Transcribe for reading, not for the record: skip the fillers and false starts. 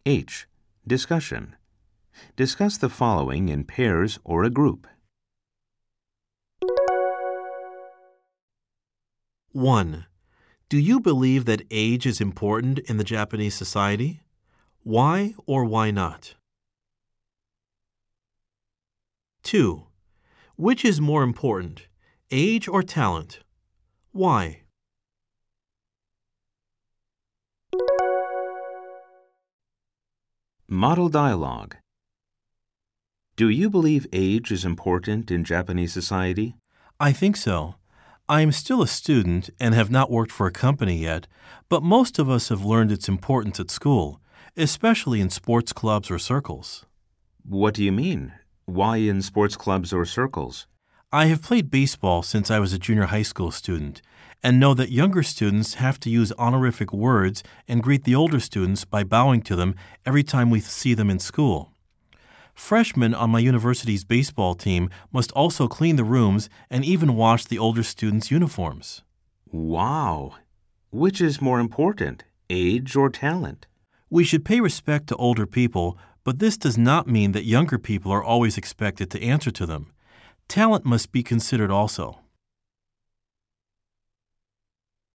H. Discussion. Discuss the following in pairs or a group. 1. Do you believe that age is important in the Japanese society? Why or why not? 2. Which is more important, age or talent? Why? Model dialogue. Do you believe age is important in Japanese society? I think so. I am still a student and have not worked for a company yet, but most of us have learned its importance at school, especially in sports clubs or circles. What do you mean? Why in sports clubs or circles? I have played baseball since I was a junior high school student and know that younger students have to use honorific words and greet the older students by bowing to them every time we see them in school. Freshmen on my university's baseball team must also clean the rooms and even wash the older students' uniforms. Wow! Which is more important, age or talent? We should pay respect to older people, but this does not mean that younger people are always expected to answer to them. Talent must be considered also.